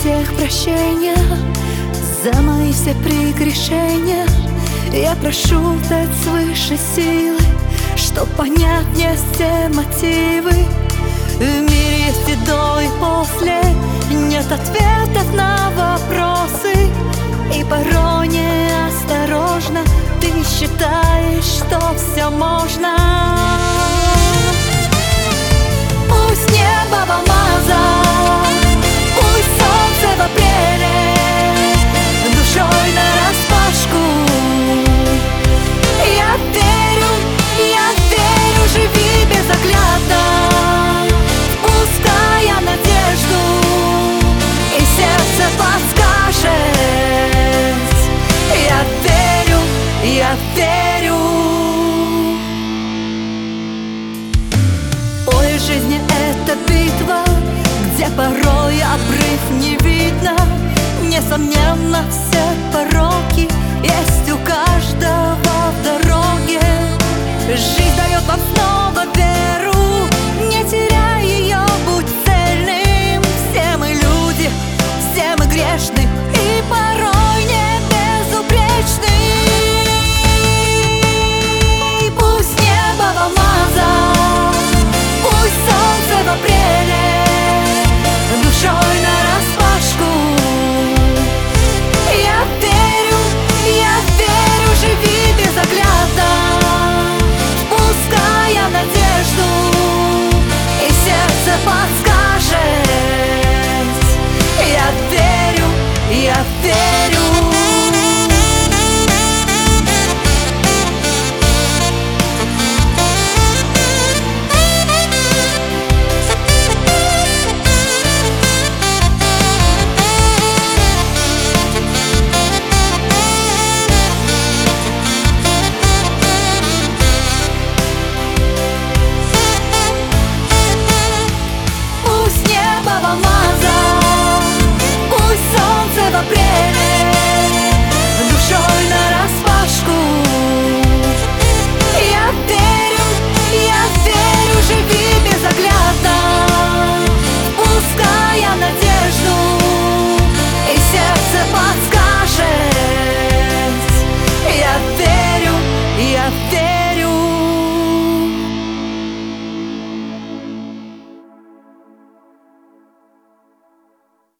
всех прощения за мои все прегрешения. Я прошу дать свыше силы, чтоб понять мне все мотивы. В мире есть и до, и после, нет ответов на вопросы. И порой неосторожно ты считаешь, что все можно.